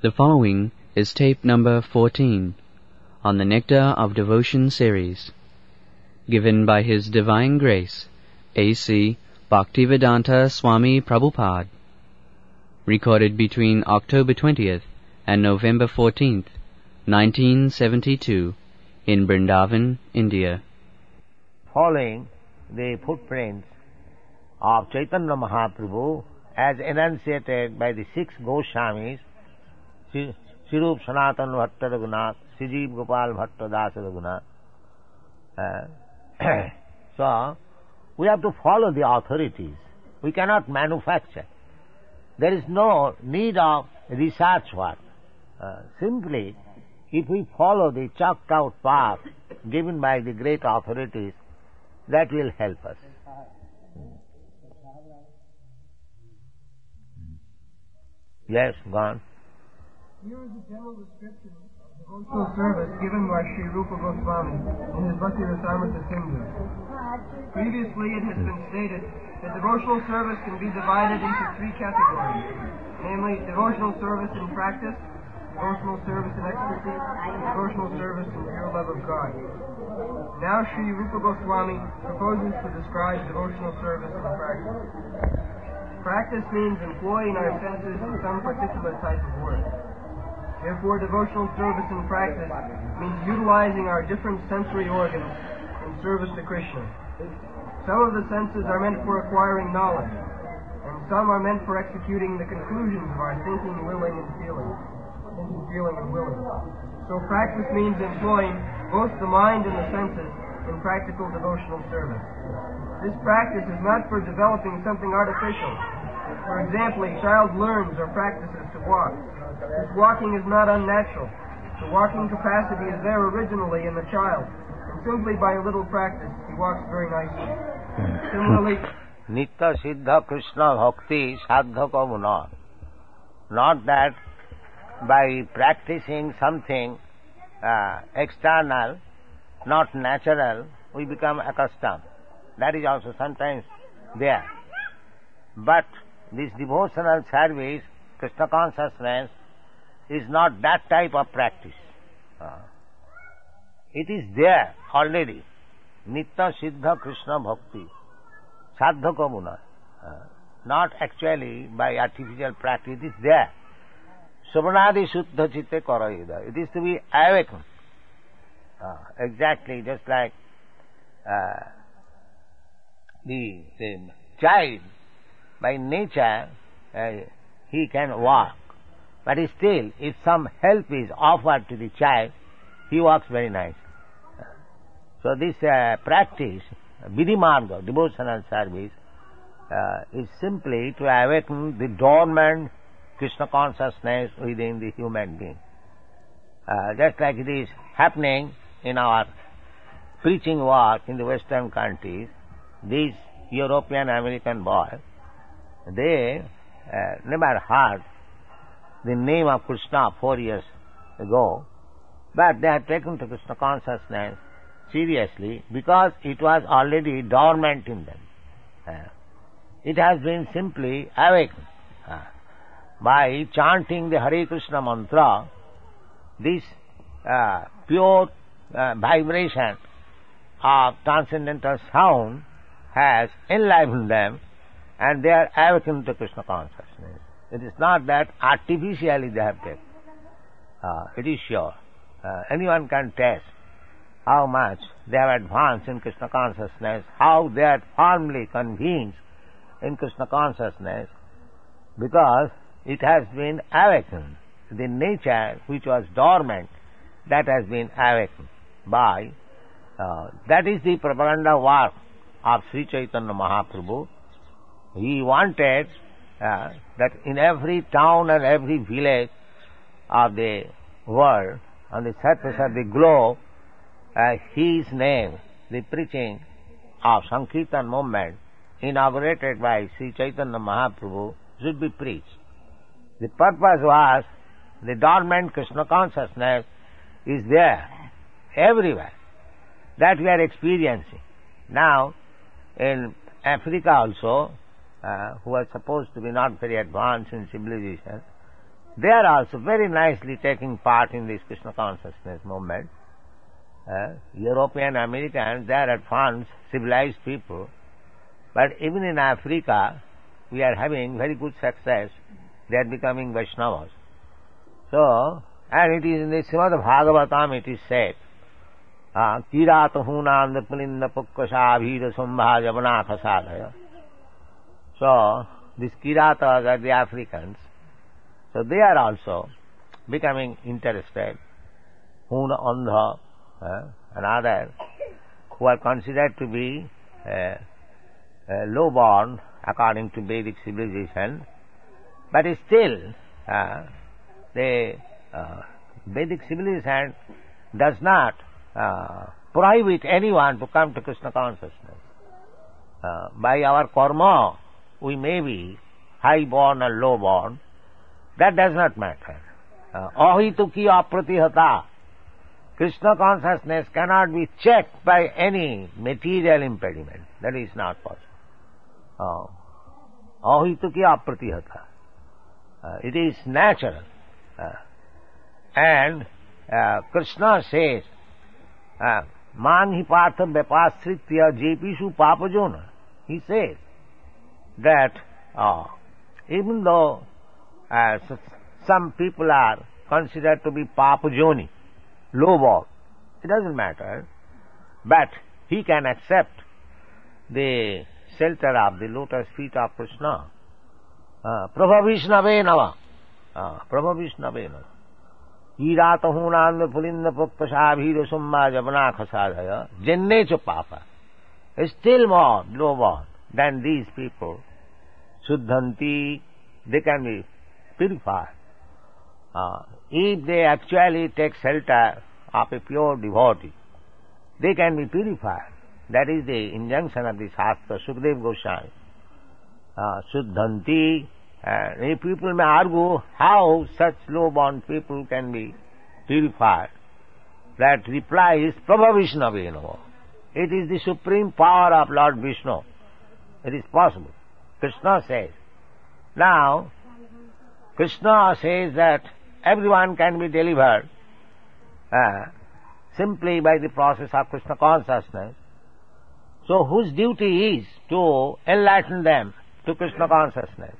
The following is tape number 14 on the Nectar of Devotion series, given by His Divine Grace, A.C. Bhaktivedanta Swami Prabhupada, recorded between October 20th and November 14th, 1972, in Vrindavan, India. Following the footprints of Chaitanya Mahaprabhu as enunciated by the six Goswamis, Sirup Sanatana Bhatta Raghunath, Sijiv Gopal Bhatta Dasa Raghunath. So, we have to follow the authorities. We cannot manufacture. There is no need of research work. Simply, if we follow the chalked out path given by the great authorities, that will help us. Yes, gone. Here is a general description of devotional service given by Sri Rupa Goswami in his Bhakti Rasamrita Sindhu. Previously it has been stated that devotional service can be divided into three categories, namely devotional service in practice, devotional service in ecstasy, and devotional service in pure love of God. Now Sri Rupa Goswami proposes to describe devotional service in practice. Practice means employing our senses in some particular type of work. Therefore, devotional service in practice means utilizing our different sensory organs in service to Krishna. Some of the senses are meant for acquiring knowledge, and some are meant for executing the conclusions of our thinking, willing, and feeling. Thinking, feeling, and willing. So practice means employing both the mind and the senses in practical devotional service. This practice is not for developing something artificial. For example, a child learns or practices to walk. This walking is not unnatural. The walking capacity is there originally in the child, and simply by a little practice, he walks very nicely. Similarly, Nitya Siddha Krishna Bhakti Sadhaka Muna. Not that by practicing something external, not natural, we become accustomed. That is also sometimes there. But this devotional service, Krishna consciousness, is not that type of practice. It is there already. Nitya Siddha Krishna Bhakti Sadhaka Muna. Not actually by artificial practice, it is there. Savanadi Shuddha Chitte Karayuda. It is to be awakened. Exactly, just like the child, by nature, he can walk. But still, if some help is offered to the child, he walks very nice. So this practice, Vidhimarga, devotional service, is simply to awaken the dormant Krishna consciousness within the human being. Just like it is happening in our preaching work in the Western countries, these European American boys, they never heard the name of Krishna 4 years ago, but they have taken to Krishna consciousness seriously because it was already dormant in them. It has been simply awakened. By chanting the Hare Krishna mantra, this pure vibration of transcendental sound has enlivened them, and they are awakened to Krishna consciousness. It is not that artificially they have taken. It is sure. Anyone can test how much they have advanced in Krishna consciousness, how they are firmly convinced in Krishna consciousness, because it has been awakened. The nature which was dormant, that has been awakened by, that is the propaganda work of Sri Chaitanya Mahaprabhu. He wanted that in every town and every village of the world, on the surface of the globe, his name, the preaching of Sankirtan movement, inaugurated by Sri Chaitanya Mahaprabhu, should be preached. The purpose was the dormant Krishna consciousness is there everywhere. That we are experiencing. Now, in Africa also, who are supposed to be not very advanced in civilization, they are also very nicely taking part in this Krishna consciousness movement. European Americans, they are advanced, civilized people, but even in Africa, we are having very good success. They are becoming Vaishnavas. So, and it is in the Srimad Bhagavatam it is said, Kirata hunanda pulinda pukkasa abhira sambha javanaka sadhaya. So, these Kiratas are the Africans. So they are also becoming interested. Huna Andha and others who are considered to be low-born according to Vedic civilization, but still the Vedic civilization does not prohibit anyone to come to Krishna consciousness. By our karma, we may be high-born or low-born. That does not matter. Ahituki apratihata. Krishna consciousness cannot be checked by any material impediment. That is not possible. Ahituki apratihata. It is natural. And Krishna says, Manhi partha vyapasritya jepishu papajona. He says that even though some people are considered to be papajoni, low-born, it doesn't matter, but he can accept the shelter of the lotus feet of Krishna. Prabha Vishnave Nava. Prabha Vishnave Nava. Irata hunanda pulinda pukkasabhira summa javanaka sadhaya. Jennecha papa. Still more low-born than these people. Suddhanti, they can be purified. If they actually take shelter of a pure devotee, they can be purified. That is the injunction of the Shastra, Sukadeva Goswami. Suddhanti, if people may argue how such low-born people can be purified, that reply is Prabha Vishnavena. It is the supreme power of Lord Vishnu. It is possible. Krishna says. Now, Krishna says that everyone can be delivered simply by the process of Krishna consciousness. So whose duty is to enlighten them to Krishna consciousness?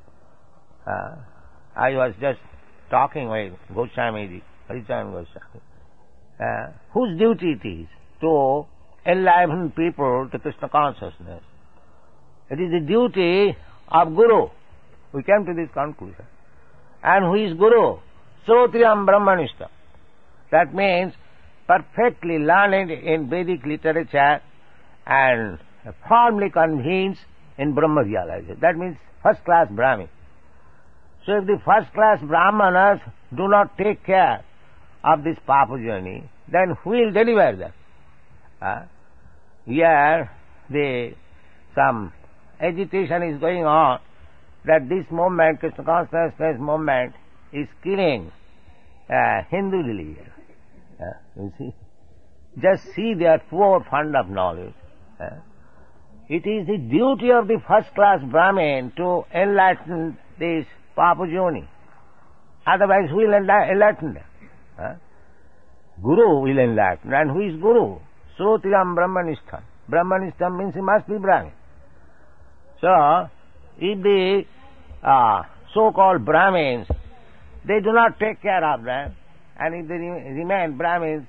I was just talking with Goswamiji, Haricharan Goswami. Whose duty it is to enlighten people to Krishna consciousness? It is the duty of Guru. We came to this conclusion. And who is Guru? Srotriyam Brahmanishta. That means perfectly learned in Vedic literature and firmly convinced in Brahma realization. That means first-class Brahmin. So if the first-class Brahmanas do not take care of this Papa journey, then who will deliver them? Here, some agitation is going on that this movement, Krishna consciousness movement, is killing Hindu religion. You see? Just see they are poor fund of knowledge. It is the duty of the first-class Brahmin to enlighten this Papajoni. Otherwise, who will enlighten them? Guru will enlighten. And who is Guru? Srotriyam Brahmanishtam. Brahmanishtam means he must be Brahmin. So, if the so-called Brahmins, they do not take care of them, and if they remain Brahmins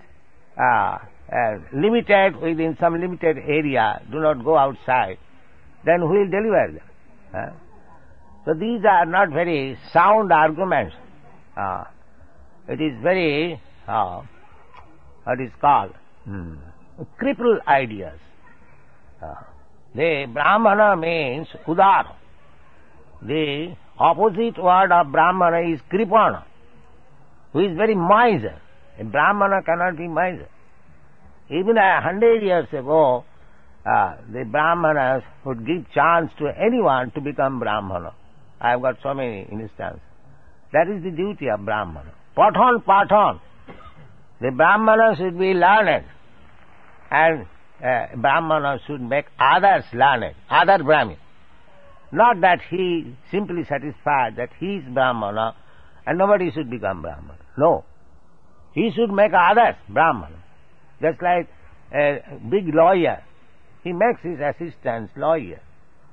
limited within some limited area, do not go outside, then who will deliver them? So these are not very sound arguments. It is very, what is called, crippled ideas. The Brahmana means Udara. The opposite word of Brahmana is Kripana, who is very miser. A Brahmana cannot be miser. Even 100 years ago, the Brahmanas would give chance to anyone to become Brahmana. I have got so many instances. That is the duty of Brahmana. Pathan. The Brahmana should be learned, and Brahmana should make others learned, other Brahmin. Not that he simply satisfied that he is Brahmana and nobody should become Brahman. No. He should make others Brahman. Just like a big lawyer, he makes his assistants lawyer.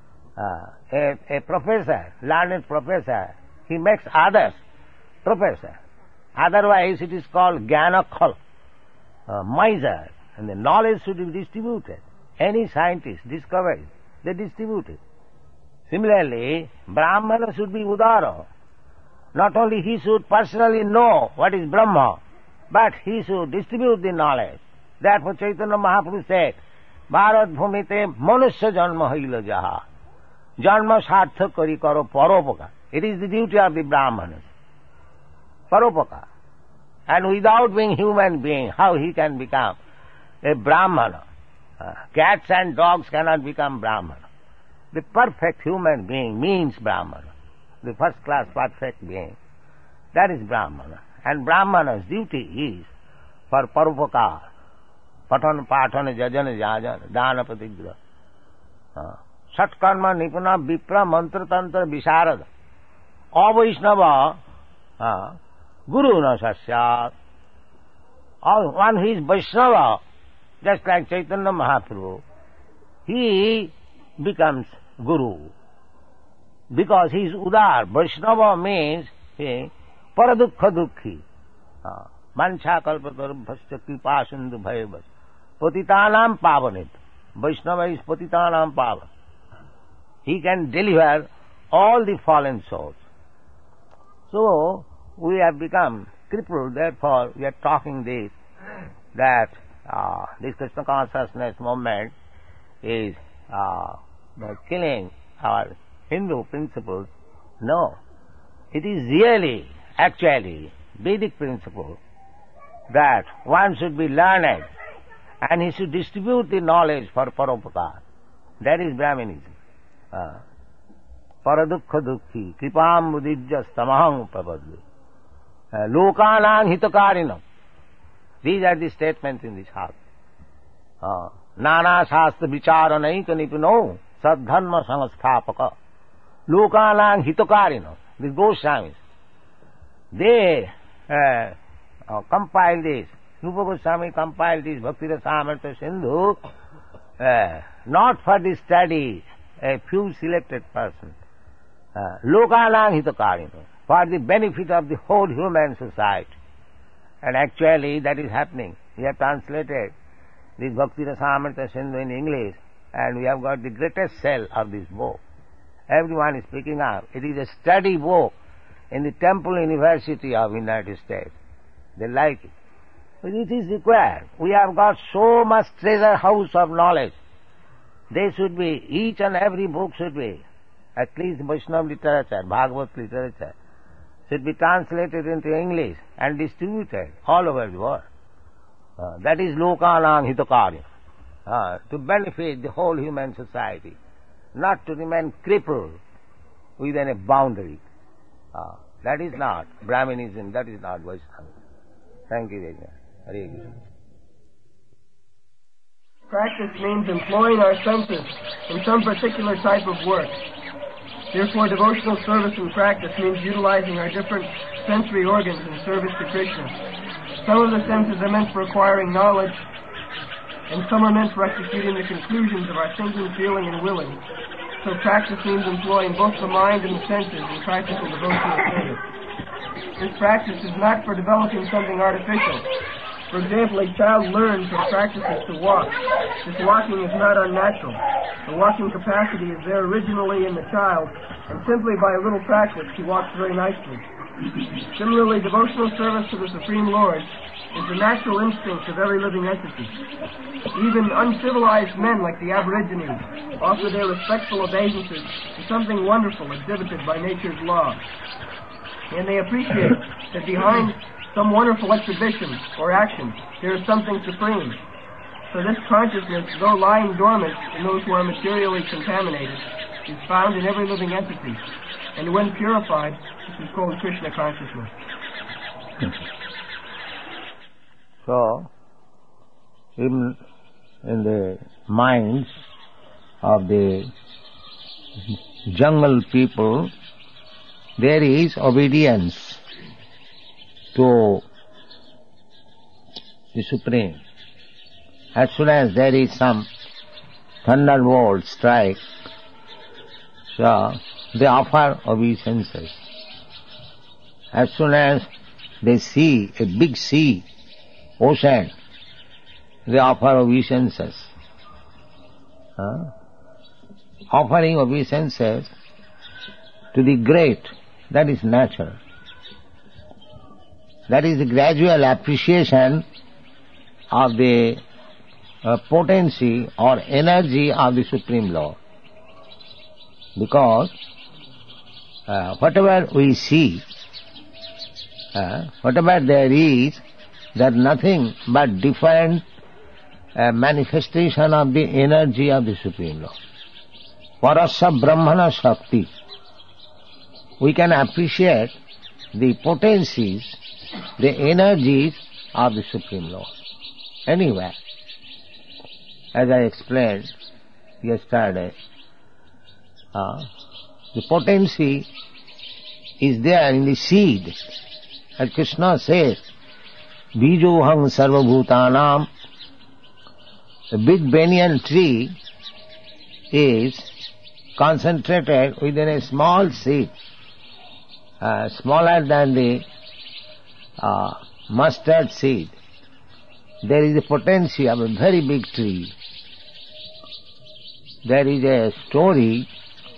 A professor, learned professor, he makes others professor. Otherwise it is called Jnanakhal, miser, and the knowledge should be distributed. Any scientist discovers, they distribute it. Similarly, Brahmana should be Udara. Not only he should personally know what is Brahma, but he should distribute the knowledge. Therefore Chaitanya Mahaprabhu said, Bharat bhumite manusya janma haila jaha. Janma sartha kari karo paropaka. It is the duty of the Brahmanas. Paropaka. And without being human being, how he can become a Brahmana? Cats and dogs cannot become Brahmana. The perfect human being means Brahmana. The first class perfect being. That is Brahmana. And Brahmana's duty is for paropakar. Patan, patana, jajana, jajana, dana, patigra. Satkarma, nipuna, vipra, mantra, tantra, visharada. Avaishnava, guru na sasyat. One who is Vaishnava, just like Chaitanya Mahaprabhu, he becomes guru. Because he is Udar. Vaishnava means paradukha dukhi. Mancha kalpatarubhasya kripa sindhu bhayavas. Patitanam pavanit. Vaishnava is patitanam pavan. He can deliver all the fallen souls. So, we have become crippled, therefore we are talking this, that this Krishna consciousness movement is killing our Hindu principles. No. It is really, actually, Vedic principle that one should be learned and he should distribute the knowledge for paropakar. That is Brahmanism. Paradukha dukhi, kripam mudijya stamaham papadli. Lokanang hitakarinam. These are the statements in this heart. Nana shastra vicharanayika nipino sadharma samastapaka. Lokanang hitakarinam. The Goswamis, they compiled this. Rupa Goswami compiled this Bhakti Rasamrita Sindhu not for the study, a few selected persons. Lokanang hitakarino, for the benefit of the whole human society. And actually that is happening. We have translated this Bhakti Rasamrita Sindhu in English, and we have got the greatest sale of this book. Everyone is picking up. It is a study book in the Temple University of United States. They like it. But it is required. We have got so much treasure house of knowledge. They should be, each and every book should be, at least Vaishnava literature, Bhagavad literature, should be translated into English and distributed all over the world. That is Lokanang Hitakarya, to benefit the whole human society, not to remain crippled within a boundary. That is not Brahmanism, that is not Vaishnava. Thank you very much. Hare Krishna. Practice means employing our senses in some particular type of work. Therefore, devotional service and practice means utilizing our different sensory organs in service to Krishna. Some of the senses are meant for acquiring knowledge, and some are meant for executing the conclusions of our thinking, feeling, and willing. So practice means employing both the mind and the senses in practical devotional service. This practice is not for developing something artificial. For example, a child learns or practices to walk. This walking is not unnatural. The walking capacity is there originally in the child, and simply by a little practice he walks very nicely. Similarly, devotional service to the Supreme Lord is the natural instinct of every living entity. Even uncivilized men like the Aborigines offer their respectful obeisances to something wonderful exhibited by nature's law. And they appreciate that behind some wonderful exhibition or action there is something supreme. So this consciousness, though lying dormant in those who are materially contaminated, is found in every living entity. And when purified, this is called Krishna consciousness. So, in the minds of the jungle people, there is obedience to the Supreme. As soon as there is some thunderbolt strike, so they offer obeisances. As soon as they see a big sea, ocean, they offer obeisances. Offering obeisances to the great, that is natural. That is the gradual appreciation of the potency or energy of the Supreme Lord. Because whatever we see, whatever there is, there is nothing but different manifestation of the energy of the Supreme Lord. Parasya Brahmana Shakti. We can appreciate the potencies, the energies of the Supreme Lord. Anyway, as I explained yesterday, the potency is there in the seed. As Krishna says, Bijoham sarvabhutanam. A big banyan tree is concentrated within a small seed, smaller than the mustard seed. There is a potency of a very big tree. There is a story,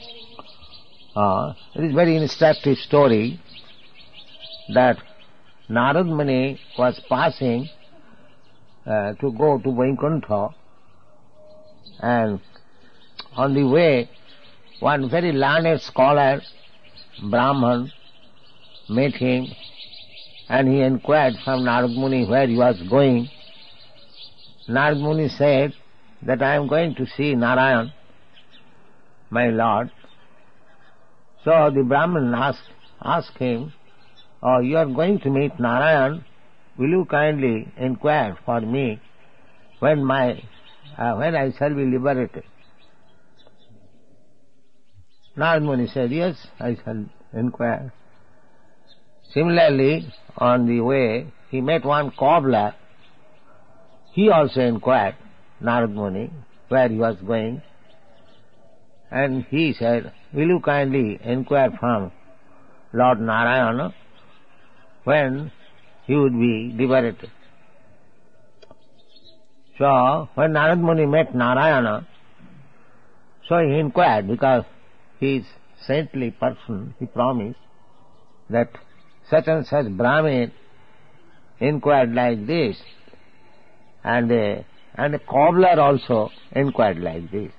it is a very instructive story, that Narad Muni was passing to go to Vaikuntha, and on the way one very learned scholar, Brahman, met him, and he inquired from Narad Muni where he was going. Narad Muni said that I am going to see Narayan, my Lord. So the Brahman asked him, "Oh, you are going to meet Narayan, will you kindly inquire for me when I shall be liberated?" Narad Muni said, "Yes, I shall inquire." Similarly, on the way, he met one cobbler. He also inquired Narad Muni where he was going, and he said, "Will you kindly inquire from Lord Narayana when he would be liberated?" So, when Narad Muni met Narayana, so he inquired, because he is saintly person, he promised that such and such Brahmin inquired like this, and the cobbler also inquired like this.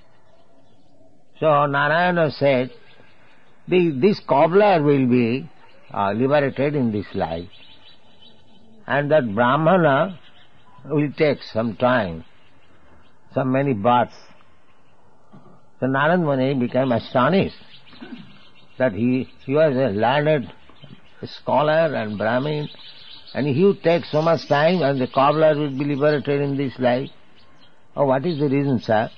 So Narayana said, this cobbler will be liberated in this life, and that Brahmana will take some time, some many births. So Narad Muni became astonished that he was a learned scholar and Brahmin, and he would take so much time and the cobbler would be liberated in this life. Oh, what is the reason, sir?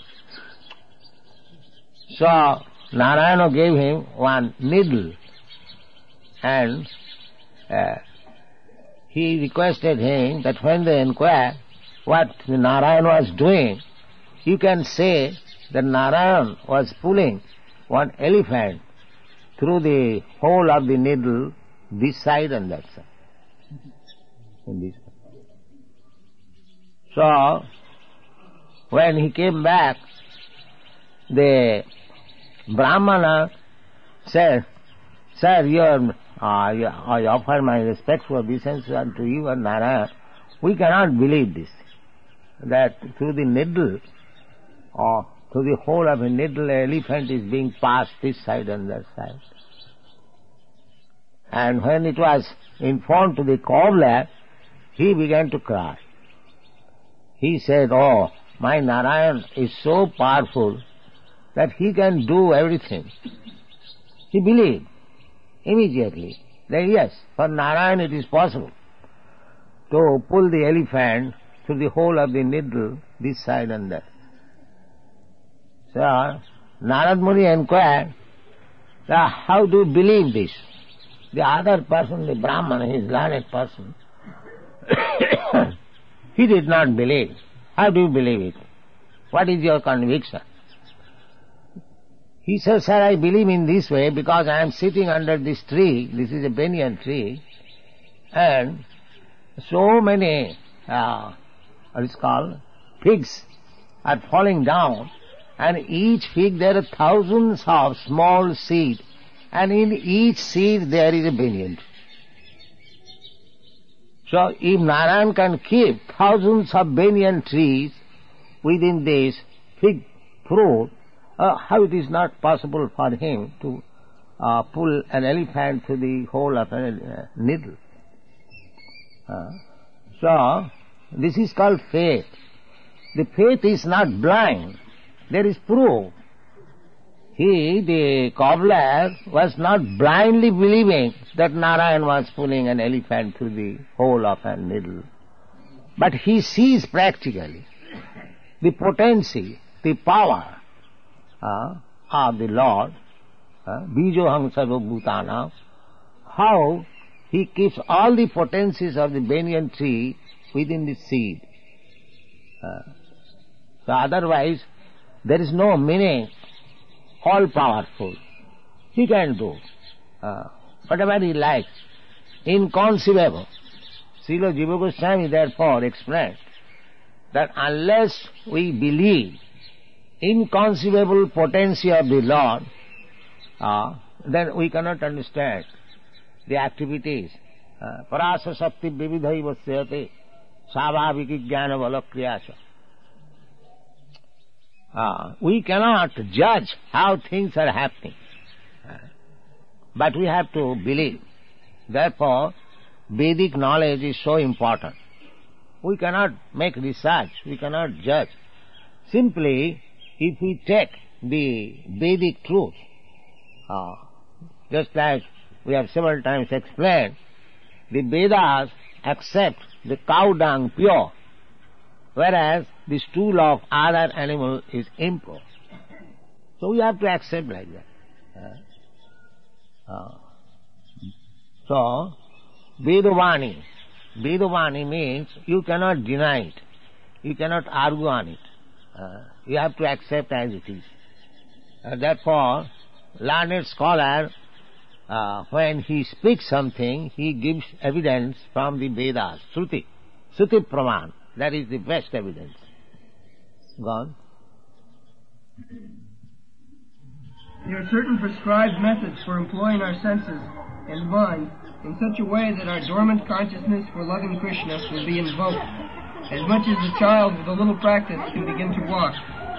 So Narayana gave him one needle, and he requested him that when they inquire what Narayan was doing, you can say that Narayan was pulling one elephant through the hole of the needle, this side and that side. So, when he came back, the Brahmana said, "Sir, I offer my respectful obeisance unto you and Narayan. We cannot believe this, that through the needle, or through the hole of a needle, an elephant is being passed this side and that side." And when it was informed to the cobbler, he began to cry. He said, "Oh, my Narayan is so powerful that he can do everything." He believed immediately that yes, for Narayan it is possible to pull the elephant through the hole of the needle, this side and that. So Narad Muni inquired, "How do you believe this?" The other person, the Brahman, his learned person, he did not believe. How do you believe it? What is your conviction? He says, sir, I believe in this way because I am sitting under this tree. This is a banyan tree. And so many, what is called, figs are falling down. And each fig there are thousands of small seeds. And in each seed there is a banyan tree. So if Narayan can keep thousands of banyan trees within this fig fruit, how it is not possible for him to pull an elephant through the hole of a needle? So this is called faith. The faith is not blind. There is proof. He, the cobbler, was not blindly believing that Narayan was pulling an elephant through the hole of a needle. But he sees practically the potency, the power of the Lord, Bijoham Sarva Bhutana, how he keeps all the potencies of the banyan tree within the seed. So otherwise, there is no meaning, all-powerful. He can do whatever he likes, inconceivable. Srila Jiva Goswami therefore explained that unless we believe inconceivable potency of the Lord, then we cannot understand the activities. Parasa Shakti Vividhai Vasyate Savaviki Jnana Vala Kriyasa. We cannot judge how things are happening, but we have to believe. Therefore, Vedic knowledge is so important. We cannot make research, we cannot judge. Simply, if we take the Vedic truth, just like we have several times explained, the Vedas accept the cow dung pure, whereas the stool of other animal is impure. So we have to accept like that. So, Vedavani. Vedavani means you cannot deny it. You cannot argue on it. You have to accept as it is. Therefore, learned scholar, when he speaks something, he gives evidence from the Vedas, Shruti. Shruti Praman. That is the best evidence. Gone? There are certain prescribed methods for employing our senses and mind in such a way that our dormant consciousness for loving Krishna will be invoked, as much as a child with a little practice can begin to walk.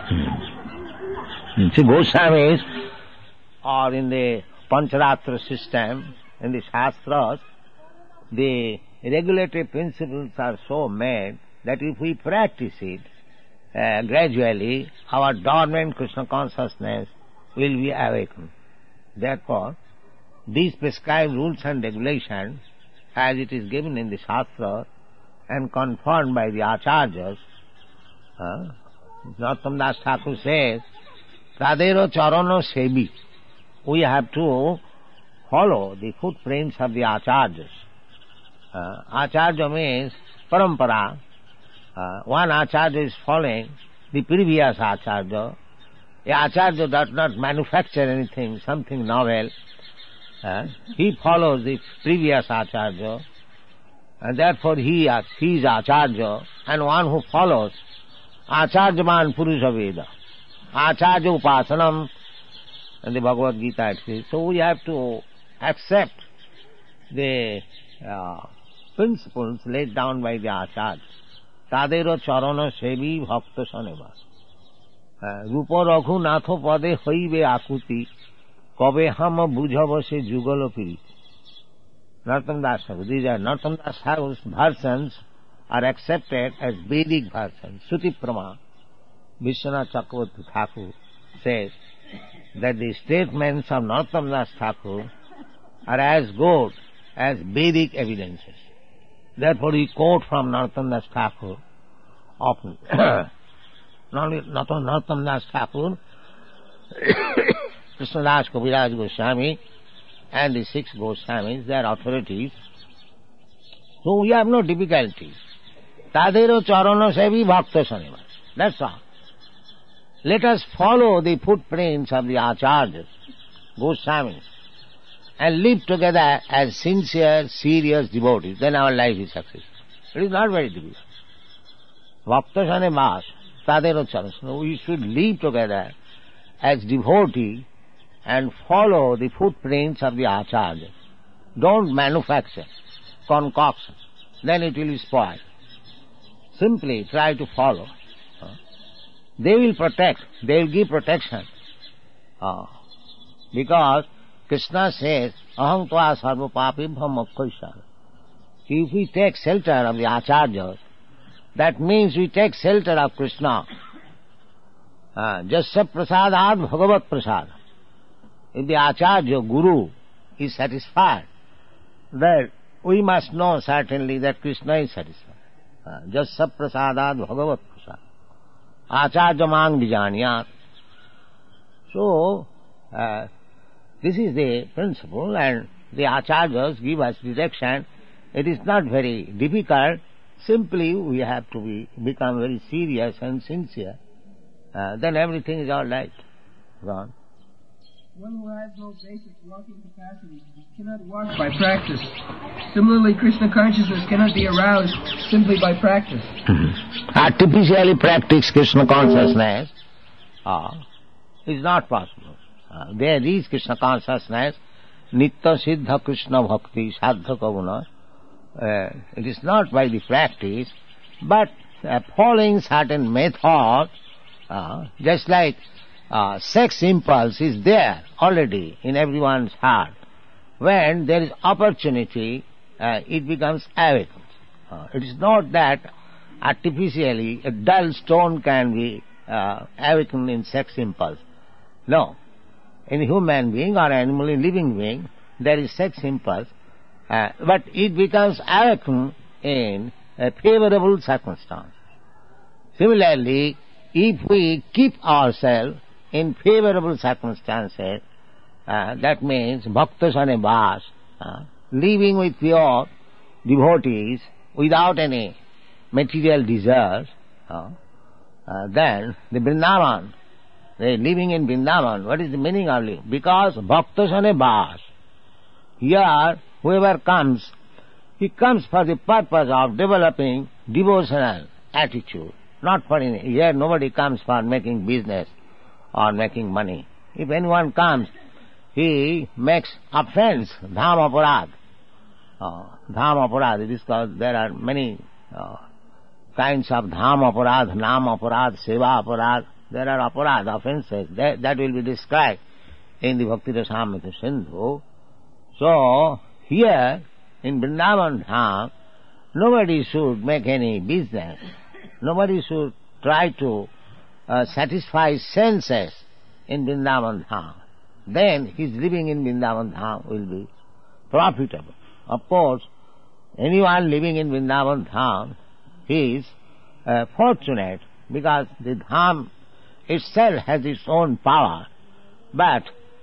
See, Goswamis, or in the Pancharatra system, in the Shastras, the regulatory principles are so made that if we practice it, gradually our dormant Krishna consciousness will be awakened. Therefore, these prescribed rules and regulations, as it is given in the Shastra and confirmed by the Acharyas, Narottam Das Thakur says, Tadero Charano Sebi. We have to follow the footprints of the Acharyas. Acharya means parampara. One Acharya is following the previous Acharya. A Acharya does not manufacture anything, something novel. He follows the previous Acharya, and therefore he is Acharya, and one who follows Acharyaman Purusha Veda. Acharya Upasanam, in the Bhagavad Gita it says. So we have to accept the principles laid down by the Acharyas. Tadero charana sevi bhakta saneva. Rupa raghu natho pade hoibe akuti kabe ham bujhava se jugalo piri. Narottam Das Thakur. These are Narottam Das Thakur's versions are accepted as Vedic versions. Shruti Prama. Vishwanath Chakravarti Thakur says that the statements of Narottam Das Thakur are as good as Vedic evidences. Therefore he quote from Narottam Das Thakur often. Not only Narottam Das Thakur, Krishnadas Kaviraj Goswami and the 6 Goswamis, they are authorities. So we have no difficulty. Tadero charana sevi bhakta sanivas. That's all. Let us follow the footprints of the Acharyas, Goswamis, and live together as sincere, serious devotees. Then our life is successful. It is not very difficult. Bhakta sanivas, tadero charana. We should live together as devotees and follow the footprints of the Acharyas. Don't manufacture concoction. Then it will be spoiled. Simply try to follow. They will protect. They will give protection. Because Krishna says, Aham tva sarva papibham mokkhaisara. If we take shelter of the Acharyas, that means we take shelter of Krishna. Jasya prasadad bhagavat prasad. If the Acharya, Guru, is satisfied, then we must know certainly that Krishna is satisfied. Jasya prasadad bhagavat prasad. Acharya mang vijaniyat. So, this is the principle, and the Acharyas give us direction. It is not very difficult. Simply we have to become very serious and sincere. Then everything is all right. Gone. One who has no basic walking capacity cannot walk by practice. Similarly, Krishna consciousness cannot be aroused simply by practice. Artificially practice Krishna consciousness is not possible. There is Krishna consciousness, Nitya Siddha Krishna Bhakti Sadhaka Guna. It is not by the practice, but following certain methods, just like sex impulse is there already in everyone's heart. When there is opportunity, it becomes awakened. It is not that artificially a dull stone can be awakened in sex impulse. No. In human being or animal, in living being, there is sex impulse, but it becomes awakened in a favorable circumstance. Similarly, if we keep ourselves in favorable circumstances, that means bhakta sanivas, living with pure devotees without any material desires, then the Vrindavan, they living in Vrindavan, what is the meaning of living? Because bhakta sanivas, here whoever comes, he comes for the purpose of developing devotional attitude, not for any. Here nobody comes for making business or making money. If anyone comes, he makes offense, dham aparad. Dham aparad, it is called, there are many kinds of dham aparad, nam aparad, seva aparad. There are aparad, offenses. That will be described in the Bhakti Rasamrita Sindhu. So, here in Vrindavan Dham, nobody should make any business. Nobody should try to satisfy senses in Vrindavan Dham. Then his living in Vrindavan Dham will be profitable. Of course, anyone living in Vrindavan Dham is fortunate because the Dham itself has its own power. But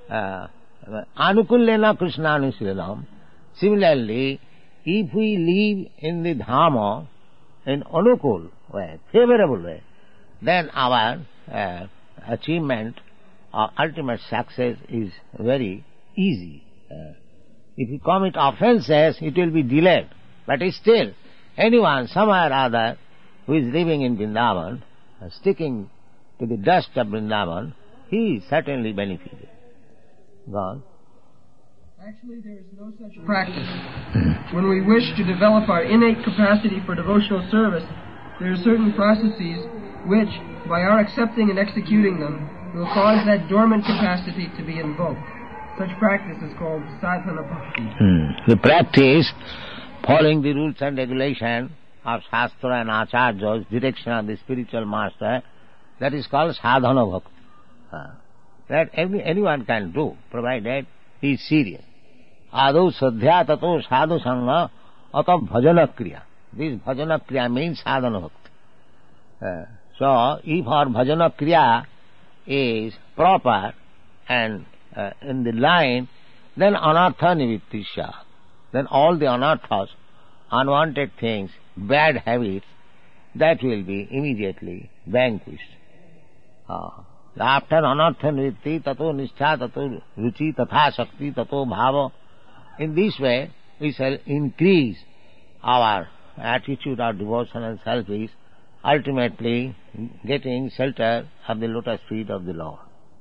anukullena krishnanusridam, similarly, if we live in the Dhama in anukul way, favorable way, then our achievement or ultimate success is very easy. If you commit offenses, it will be delayed. But still, anyone, somewhere or other, who is living in Vrindavan, sticking to the dust of Vrindavan, he is certainly benefited. Gone. Actually, there is no such practice. When we wish to develop our innate capacity for devotional service, there are certain processes which, by our accepting and executing them, will cause that dormant capacity to be invoked. Such practice is called sadhana bhakti. The practice, following the rules and regulations of Shastra and Acharyas, direction of the spiritual master, that is called sadhana bhakti. That anyone can do, provided he is serious. Ado sadhya tato sadhu sangha ato bhajana kriya. This bhajana kriya means sadhana bhakti. So, if our bhajana kriya is proper and in the line then anartha nivrittisya. Then all the anarthas, unwanted things, bad habits, that will be immediately vanquished. After anartha nivritti, tato nishtha, tato ruchi, tatha shakti, tato bhava. In this way, we shall increase our attitude of devotion and service, ultimately getting shelter of the lotus feet of the Lord.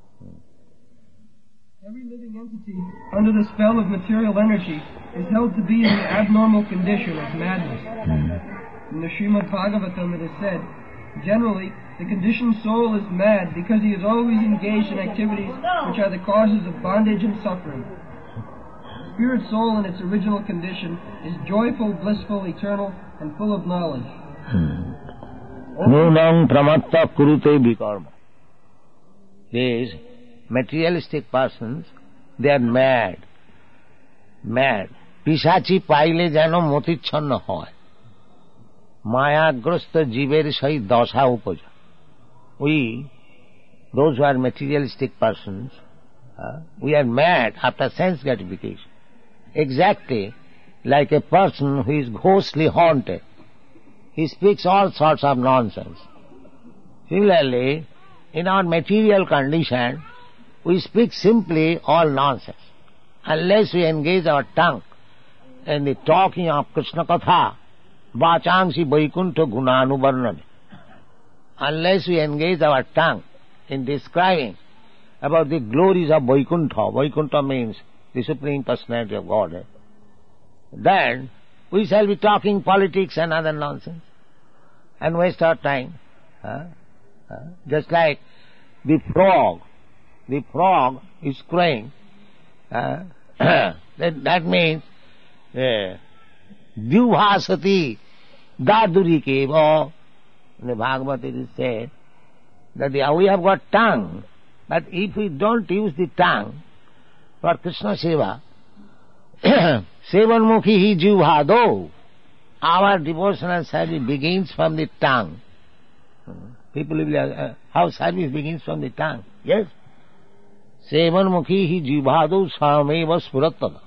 Every living entity under the spell of material energy is held to be in the abnormal condition of madness. In the Srimad Bhagavatam it is said, generally, the conditioned soul is mad because he is always engaged in activities which are the causes of bondage and suffering. The spirit soul in its original condition is joyful, blissful, eternal, and full of knowledge. Nunam pramatta kurute vikarma. These materialistic persons, they are mad. Mad. Pisachi paile jano motichhanna hoy. Mayagrasta jiver sai dasha upaja. We, those who are materialistic persons, we are mad after sense gratification. Exactly like a person who is ghostly haunted. He speaks all sorts of nonsense. Similarly, in our material condition, we speak simply all nonsense. Unless we engage our tongue in the talking of Krishna Katha, Vachamsi Vaikuntha Gunanuvarnane. Unless we engage our tongue in describing about the glories of Vaikuntha, Vaikuntha means the Supreme Personality of Godhead, then we shall be talking politics and other nonsense and waste our time. Just like the frog is crowing. That means Dhyuvhasati Dadurikeva. In the Bhagavad it is said that we have got tongue, but if we don't use the tongue for Krishna Seva, Sevanmukhi hi jivhado. Our devotional service begins from the tongue. People will ask, how service begins from the tongue? Yes. Sevanmukhi hi jivhado sameva spurattada.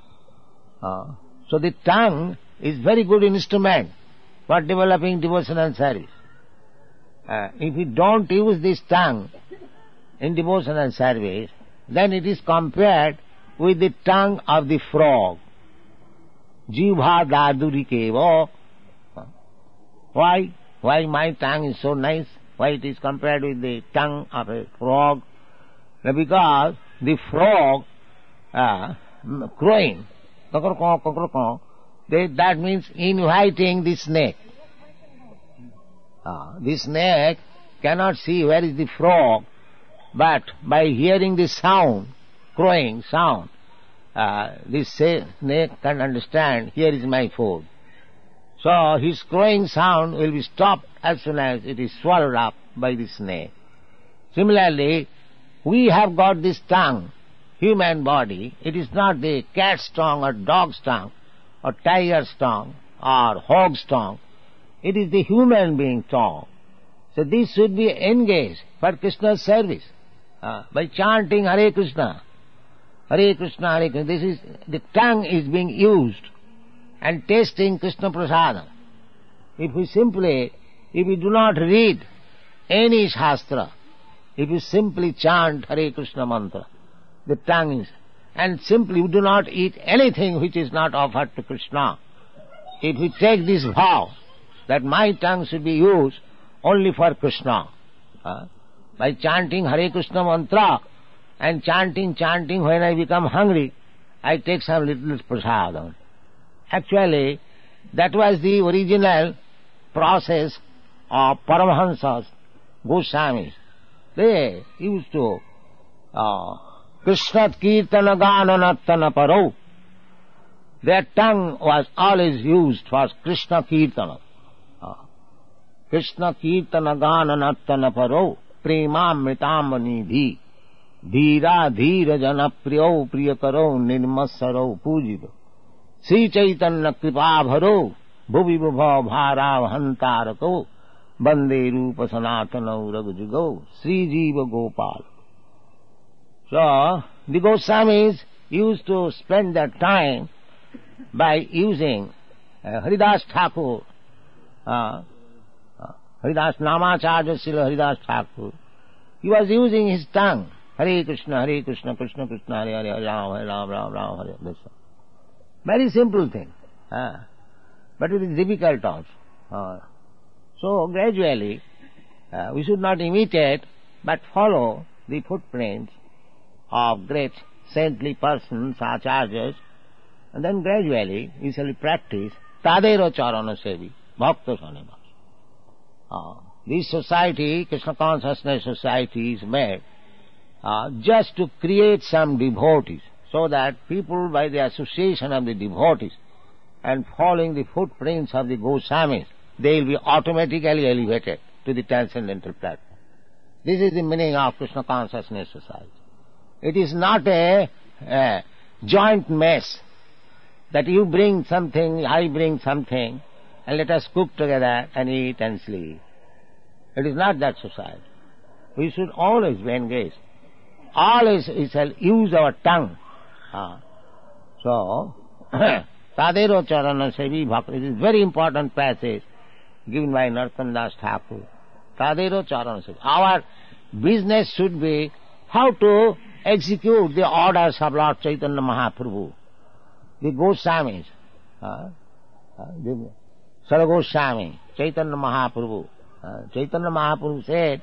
So the tongue is very good instrument for developing devotional service. If we don't use this tongue in devotional service, then it is compared with the tongue of the frog. Jivha dadurikeva. Why my tongue is so nice? Why it is compared with the tongue of a frog? Because the frog crowing, that means inviting the snake. The snake cannot see where is the frog, but by hearing the sound, crowing sound, this snake can understand, here is my food. So his crowing sound will be stopped as soon as it is swallowed up by the snake. Similarly, we have got this tongue, human body. It is not the cat's tongue or dog's tongue or tiger's tongue or hog's tongue. It is the human being tongue. So this should be engaged for Krishna's service by chanting Hare Krishna. Hare Krishna, Hare Krishna. The tongue is being used and tasting Krishna Prasadam. If we do not read any Shastra, if you simply chant Hare Krishna mantra, the tongue is, and simply we do not eat anything which is not offered to Krishna. If we take this vow that my tongue should be used only for Krishna, by chanting Hare Krishna mantra and chanting, when I become hungry, I take some little prasadam. Actually, that was the original process of Paramahansas, Goswamis. They used to Krishna Kirtana Gana Nattana Paro. Their tongue was always used for Krishna Kirtana. Krishna Kirtana Gana Nattana Paro Premamritam Nidhi Dhira Dhira Jana Priyo Priyakaro Nirmasaro Pujido Sri Chaitanya Kripa Bharo Bhuvi Bhava Bhara Hantarako Bande Rupa Sanatana Ragjugo Sri Jiva Gopal. So, the Goswamis, used to spend their time by using Haridas Thakur, Haridas Namacharya Srila Haridas Thakur. He was using his tongue. Hare Krishna, Krishna Krishna, Hare Hare, Hare Ram, Ram Ram, Hare Hare. Very simple thing. But it is difficult also. So gradually, we should not imitate, but follow the footprints of great saintly persons, acharyas, and then gradually we shall practice Tadero Charana Sevi, Bhakta Sanivas. This society, Krishna Consciousness Society, is made just to create some devotees, so that people, by the association of the devotees and following the footprints of the Goswamis, they will be automatically elevated to the transcendental platform. This is the meaning of Krishna Consciousness Society. It is not a joint mess that you bring something, I bring something, and let us cook together and eat and sleep. It is not that society. We should always be engaged. Always we shall use our tongue. So, Tadero Charana Sevi Bhakti, it is a very important passage given by Narottam Das Thakur. Tadero Charana Sevi. Our business should be how to execute the orders of Lord Chaitanya Mahaprabhu, the Goswamis, the Saragoswami, Chaitanya Mahaprabhu. Chaitanya Mahaprabhu said,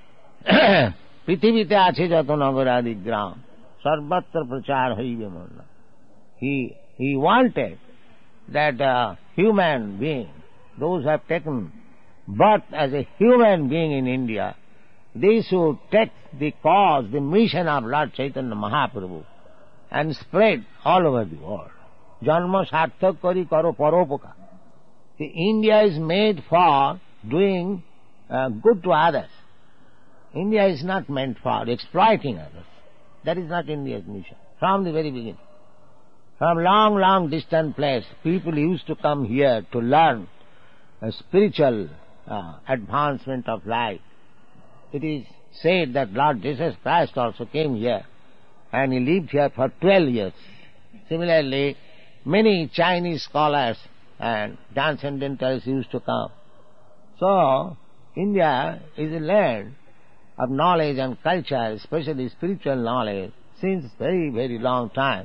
Prithivite ache jato nagaradi gram, sarvatra prachar haive manna. He wanted that human being, those who have taken birth as a human being in India, they should take the cause, the mission of Lord Chaitanya Mahaprabhu and spread all over the world. Janma sarthak kari karo paropoka. The India is made for doing good to others. India is not meant for exploiting others. That is not India's mission, from the very beginning. From long, long distant place, people used to come here to learn a spiritual advancement of life. It is said that Lord Jesus Christ also came here, and he lived here for 12 years. Similarly, many Chinese scholars and transcendentalists used to come. So, India is a land of knowledge and culture, especially spiritual knowledge, since very, very long time.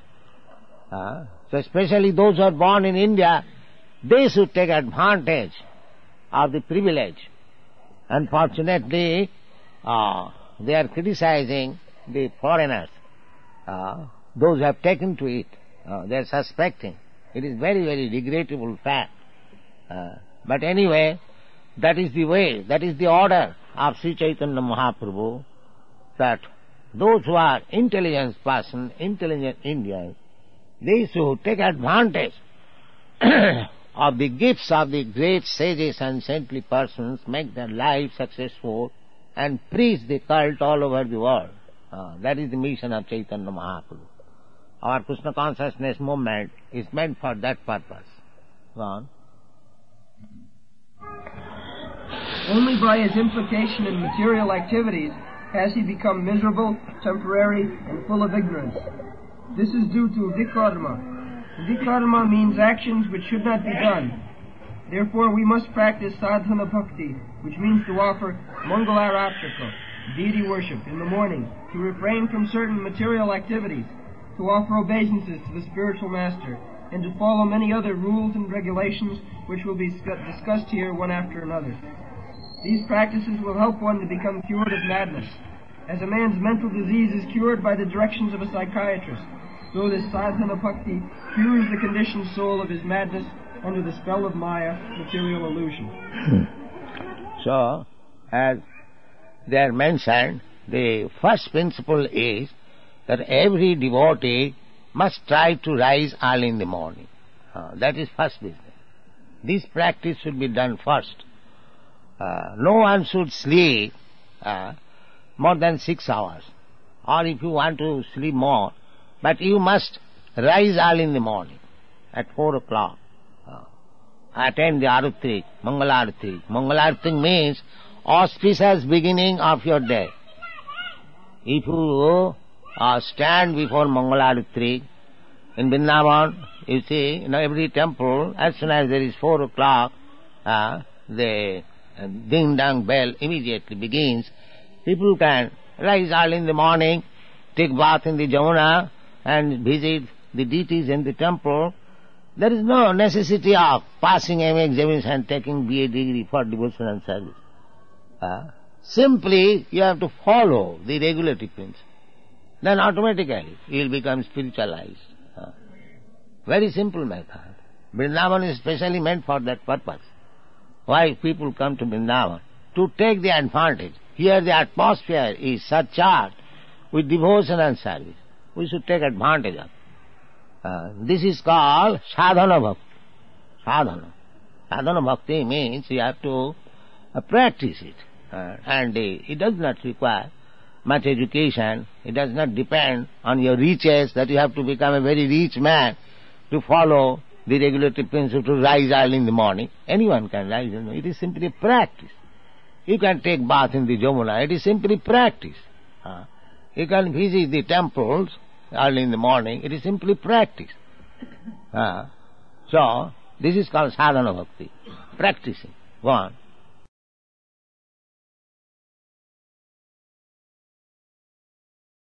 So especially those who are born in India, they should take advantage of the privilege. Unfortunately, they are criticizing the foreigners, those who have taken to it. They are suspecting. It is very, very regrettable fact. But anyway, that is the way, that is the order of Sri Chaitanya Mahaprabhu, that those who are intelligent person, intelligent Indians, they should take advantage of the gifts of the great sages and saintly persons, make their life successful, and preach the cult all over the world. That is the mission of Chaitanya Mahaprabhu. Our Krishna Consciousness movement is meant for that purpose. Go on. Only by his implication in material activities has he become miserable, temporary, and full of ignorance. This is due to vikarma. Vikarma means actions which should not be done. Therefore we must practice sadhana bhakti, which means to offer mangalarachaka, deity worship, in the morning, to refrain from certain material activities, to offer obeisances to the spiritual master, and to follow many other rules and regulations which will be discussed here one after another. These practices will help one to become cured of madness. As a man's mental disease is cured by the directions of a psychiatrist, so this sadhana bhakti cures the conditioned soul of his madness under the spell of Maya, material illusion. So, as they are mentioned, the first principle is that every devotee must try to rise early in the morning. That is first business. This practice should be done first. No one should sleep more than 6 hours. Or if you want to sleep more, but you must rise early in the morning at 4 o'clock. Attend the Arati, Mangalarati. Mangalarati means auspicious beginning of your day. If you stand before Mangalarati. In Vrindavan, you see, every temple, as soon as there is 4 o'clock, the ding-dong bell immediately begins. People can rise early in the morning, take bath in the Jamuna, and visit the deities in the temple. There is no necessity of passing MA examination and taking BA degree for devotional service. Simply, you have to follow the regulatory principle. Then automatically, you will become spiritualized. Very simple method. Vrindavan is specially meant for that purpose. Why people come to Vrindavan? To take the advantage. Here the atmosphere is surcharged with devotion and service. We should take advantage of it. This is called sadhana bhakti. Sadhana. Sadhana bhakti means you have to practice it. And it does not require much education. It does not depend on your riches, that you have to become a very rich man to follow the regulatory principle to rise early in the morning. Anyone can rise. It is simply practice. You can take bath in the Jamuna. It is simply practice. You can visit the temples early in the morning. It is simply practice. So, this is called sadhana bhakti. Practicing. Go on.